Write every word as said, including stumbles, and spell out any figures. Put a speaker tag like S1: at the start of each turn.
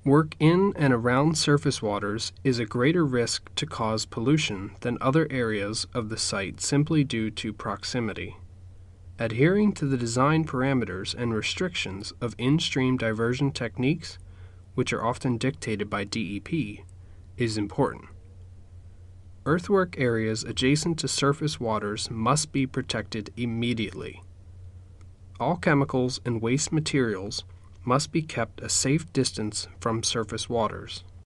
S1: Work in and around surface waters is a greater risk to cause pollution than other areas of the site simply due to proximity. Adhering to the design parameters and restrictions of in-stream diversion techniques, which are often dictated by D E P, is important. Earthwork areas adjacent to surface waters must be protected immediately. All chemicals and waste materials must be kept a safe distance from surface waters.